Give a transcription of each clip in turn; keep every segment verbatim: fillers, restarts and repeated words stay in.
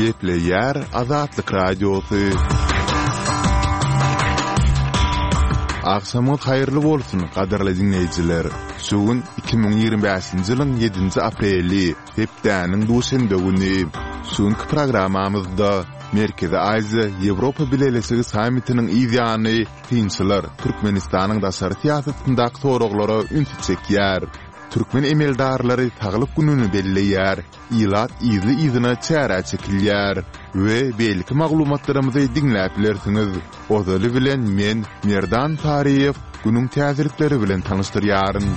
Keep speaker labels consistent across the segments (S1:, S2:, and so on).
S1: Gepleyer Azatlyk Radiosu. Akşamınız hayırlı bolsun, qadarly dinleyijiler. Şugun iki bin ýygrimi beşinji ýylyň ýedinji apreli, hepdäniň duşanbe güni. Şuňky programmamyzda Merkezi Aziýa Ýewropa Bilelisigi sammitiniň ýa-ni Finçiler Türkmenistanyň daşary siýasatyndaky soraglary ünsüz çekýär. Türkmen emeldarlary tagylyp gününi belleýär, ýylat ýyly ýyzyna çäre çekilýär we belki maglumatlarymyzy dinläp bilersiňiz. Ozaly bilen men Merdan Tariýew günüň täzelikleri bilen tanyşdyrýaryn.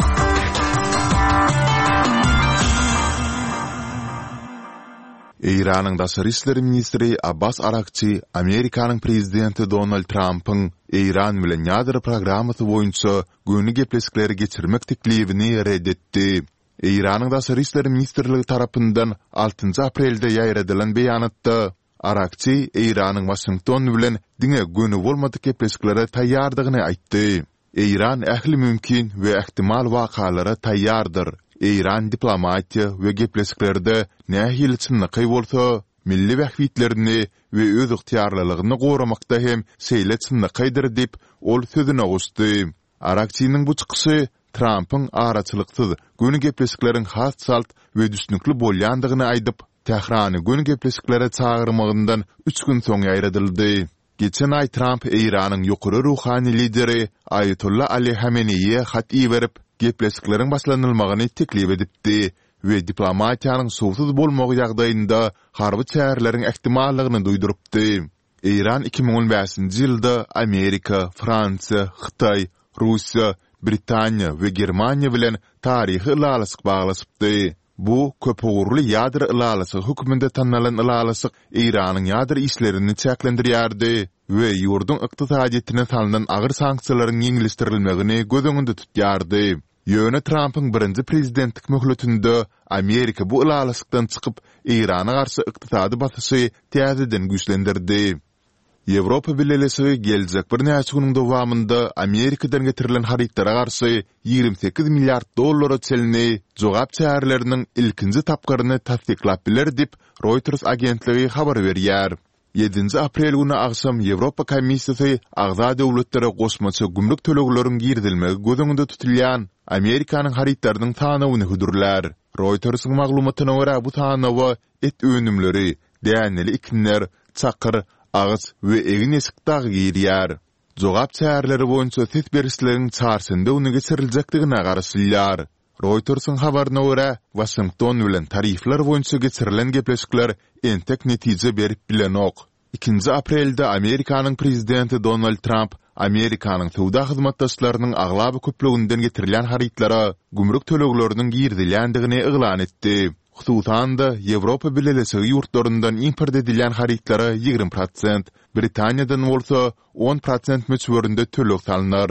S1: İran'ın Daşary işler ministri Abbas Arakçy, Amerikanyň prezidenti Donald Trump'yň İran bilen ýadyr programmasy boýunça göni gepleşikleri geçirmek teklifini reddetdi. İran'ın Daşary işler ministrligi tarapyndan altynjy aprelde ýaýradylan beýanatda Arakçy İran'yň Washington bilen diňe göni bolmadyk gepleşiklere taýýardygyny aýtdy. İran ähli mümkin we ihtimal wakalara taýýardyr. İran diplomatiya we gepleşiklerde nähili çynlyky bolsa, milli wähwitlerini we öz ygtyarlylygyny goramakda hem seýle çynlykydyr dip ol sözüne guşdy. Arakçynyň bu çykyşy Trump'yň araçylyksyz göni gepleşikleriň has salt we düşnükli bolýandygyny aýdyp, Tehrany göni gepleşiklere çağırmagyndan üç gün soň ýaýradyldy. Geçen ay Trump İran'yň ýokary ruhani lideri Ayatollah Ali Hameneýe hat berip, gepleşikleriň başlanylmagyny teklip edipdi we diplomatiýanyň sowsuz bolmagy ýagdaýynda harby çäreleriň ihtimallygyny duýdurupdy. İran iki bin on beşinji ýylda Amerika, Fransiýa, Hytaý, Russiýa, Britaniýa we Germaniýa bilen taryhy ylalasyk baglasypdy. Bu köpügürli ýadyr ylalasyk höküminde tanlanan ylalasyk İranyň ýadyr işlerini çäklendirýärdi we ýurdun ykdysadyetine salynan agyr sanksiýalaryň ýeňilişdirilmegini göz öňünde tutýardy. Ýöne Trump'yň birinji prezidentlik möhletinde Amerika bu ılalasykdan çykyp İrana garşy ykdysady basyşy täzeden güýçlendirdi. Ýewropa Bilelisigi geljek bir näçe güniň dowamında Amerikadan getirilen harytlara garşy ýygrimi sekiz milliard dollara çelini jogap çäreleriniň ilkinji tapgaryny tasdiklap biler dip Reuters agentligi habar berýär. ýedinji aprel günü akşam Ýewropa Komissiýasy agza döwletlere goşmaça gümrük tölegleriniň girdilmegi göz öňünde tutulýan Amerikanyň harytlarynyň tanawyny hudurlar. Reuters'yň maglumatyna görä bu tanawa et önümleri, däneli ikinler, çakyr, ağız we egin esikdagy girýär. Jogap çäreleri boýunça ses berisleriniň çarsynda uny geçiriljakdygyna garaşylýar. Reuters'yň habaryna görä Washington bilen tarifler boýunça geçirilen gepleşikler entek netije berip bilenok. ikinji aprelde Amerikanyň prezidenti Donald Trump Amerikanyň sowda hyzmatdaşlarynyň aglaby köpleginden getirilen harytlara gümrük tölegleriniň girdilýändigini eglan etdi. Hususan da Ýewropa Bilelisigi ýurtlaryndan import edilen harytlara ýygrimi prosent, Britaniýadan bolsa on prosent möçberinde töleg salynar.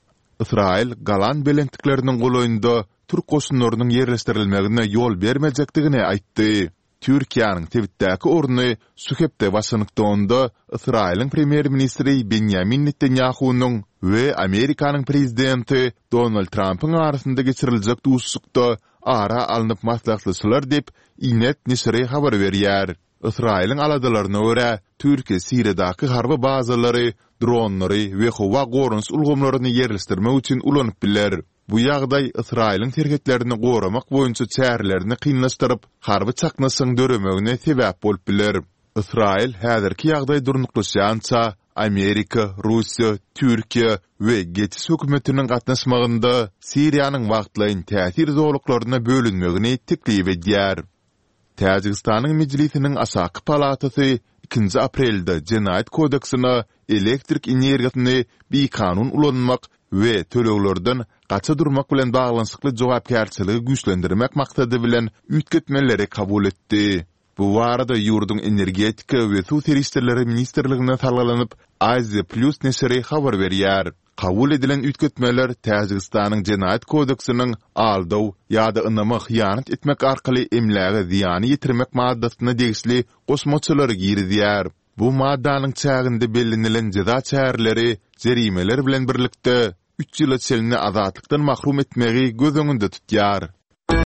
S1: Israil Galan belentlikleriniň golaýynda Türk goşunlarynyň ýerleşdirilmegine ýol bermejekdigini aýtdy. Türkiýanyň Twitter'däki orny Suhepde Washingtonda Israiliň premier ministri Benjamin Netanyahu'nyň we Amerikanyň prezidenti Donald Trump'yň arasynda geçiriljek duşlukda ara alınıp maslahatlaşylar dep Inet nesri habar berýär. Israiliň aladalaryna görä Türkiýe Siriýadaky harby bazalary, dronlary we howa gorunç ulgamlaryny ýerleşdirmek üçin ulanyp biler. Bu ýagdaý Israiliň terhetlerini goramak boýunça çärelerini kynlaşdyryp, harby çaknasyň döremegine sebäp bolup biler. Israil häzirki ýagdaý durnuklaşýança Amerika, Russiýa, Türkiýe we geçiş hökümetiniň gatnaşmagynda Siriýanyň wagtlaýyn täsir zorluklaryna bölünmegini teklip edýär. Täjikistanyň mejlisiniň aşaky palatasy ikinji aprelde Jenaýat kodeksine elektrik energiýasyny bir kanun ulanmak we töleglerden gaça durmak bilen baglanyşykly jogapkärçiligi güýçlendirmek maksady bilen üýtgetmeleri kabul etdi. Bu warada ýurdun energetika we suw serişleri ministrligine salgylanyp Aziya Plus nesri habar berýär. Kabul edilen üýtgetmeler Täjikistanyň Jenaýat kodeksiniň aldaw ýa-da ynama hyýanat etmek arkaly emläge ziýany ýetirmek maddasyna degisli goşmaçylary girdýär. Bu maddanyň çäginde bellenilen jeza çäreleri jerimeler bilen birlikde üç ýyla çelini azatlykdan mahrum etmegi göz öňünde tutýar.